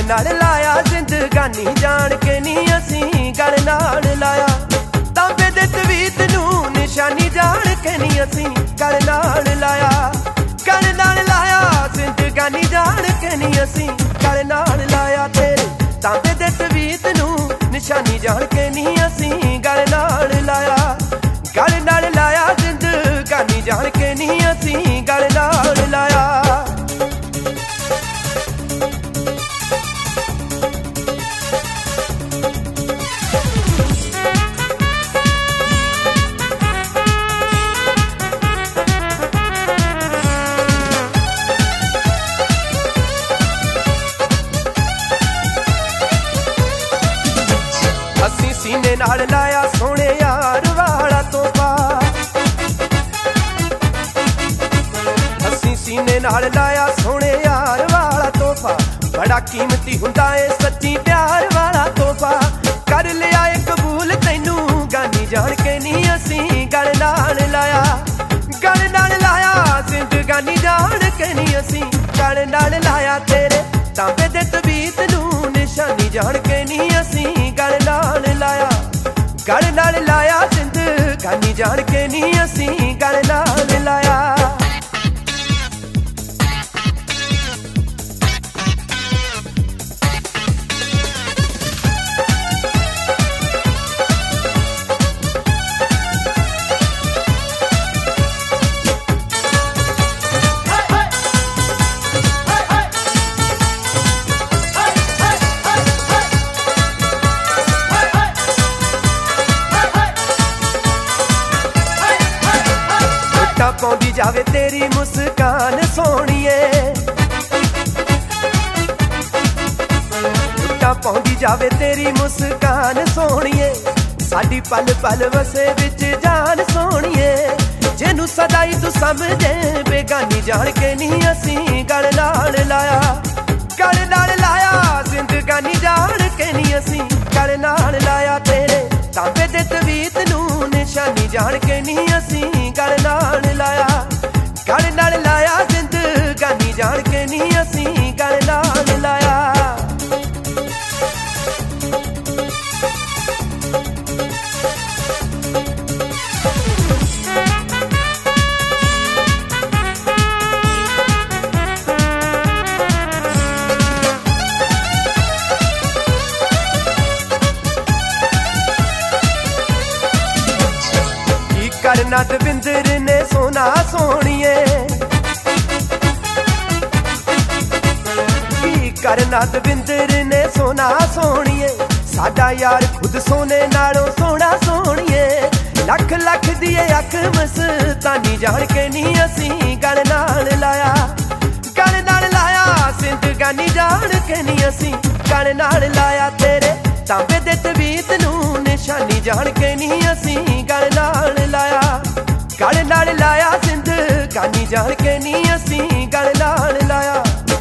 नाल लाया जिंदगानी जान के नहीं असी गल नाल लाया तांबे दे तवीत नूं निशानी जान के नहीं असी गल नाल लाया जिंदगानी जान के नहीं असी गल नाल लाया तेरे तांबे दे तवीत नूं निशानी जान के नहीं असी गल नाल लाया जिंदगानी जान के नहीं असी गल नाल लाया। सीने नाल लाया सोने यार वाला तोहफा हसी सीने नाल लाया सोने यार वाला तोहफा बड़ा कीमती हुंदा है सच्ची प्यार वाला तोहफा कर लिया है कबूल तैनू गानी जान के नहीं असी गल नाल लाया जिंदगानी जान के नहीं असी गल नाल लाया तेरे तांबे दे तबीत नू निशानी जान के नहीं असी गल नाल लाया जिंदगानी जान के नहीं असी गल नाल लाया। पौंदी जावे तेरी मुस्कान सोहणीए पौंदी जावे तेरी मुस्कान सोहणीए साडी पल पल वसे विच जान सोहणीए जेनू सदाई तू समझे बेगानी जान के नहीं असी गल नाल लाया जिंदगानी जान के नहीं असी गल नाल लाया तेरे तांबे दे तवीत नू निशानी जान के नहीं असी गल नाल लाया जिंदगानी जान के नहीं असी गल नाल लाया। करना दविंदर ने सोना सोहणीए करना दविंदर ने सोना सोहणीए साडा यार खुद सोने नालों सोना सोहणीए लख लख दिए अख मस्तानी जान के नहीं असी गल नाल लाया जिंदगानी जान के नहीं असी गल नाल लाया तेरे तांबे दे तवीत नू निशानी जान के नहीं असी गल नाल लाया जिंदगानी जान के नहीं असी गल नाल लाया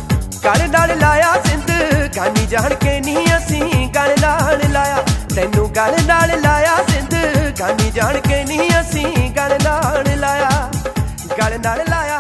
जिंदगानी जान के नहीं असी गल नाल लाया तैनू गल नाल लाया जिंदगानी जान के नहीं असी गल नाल लाया